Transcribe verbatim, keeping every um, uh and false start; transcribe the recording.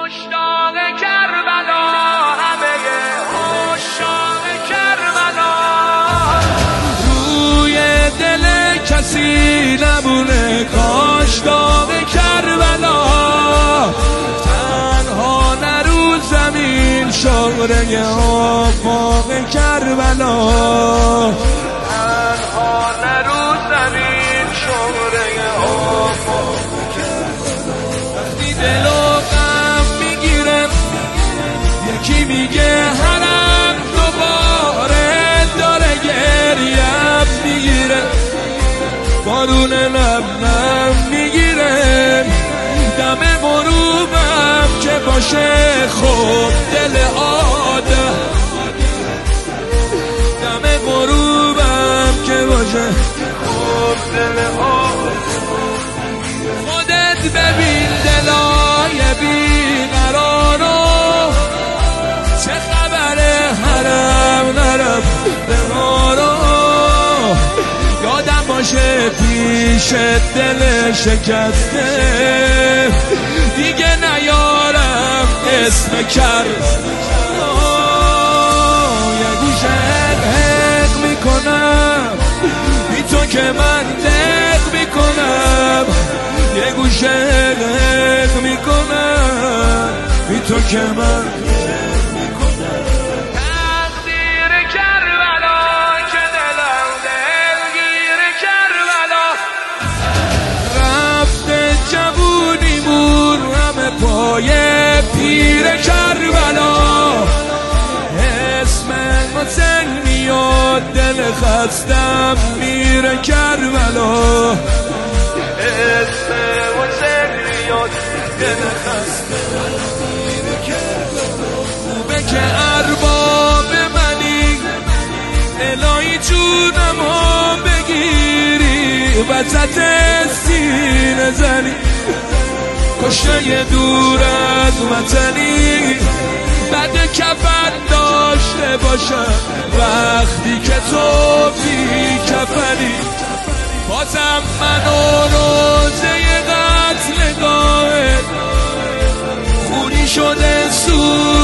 مشتاق کربلا، همه عشاق کربلا. روی دل کسی نمونه کاش داغ کربلا. تنها نرو زمین شغله آفاق کربلا. تنها نرو زمین شغله آفاق کربلا. وقتی دلو غم میگیرم یکی میگه هرم دوباره داره گریم میگیره. بارون لب لب میگیره. دم غروبم که باشه خوب دل آدم. دم غروبم که باشه خوب دل آدم. خودت ببین دلای بیقرارو. چه خبره حرم نرم به ما رو. یادم باشه پیش دل شکسته دیگه نیارم اسم کرد. یه گوشه حق میکنم بی تو که من دق میکنم. یه گوشه حق میکنم بی تو که من پای پیر کربلا. اسم حسین میاد دل خستم میره کربلا. اسم حسین میاد دل خستم میره کربلا. خوبه که ارباب منی الهی جونم ها بگیری وسط سینه زنی. کشته دور از وطنی بد کفن داشته باشم وقتی که تو بی کفنی. بازم من و روزه قتل گاهت خونی شده سود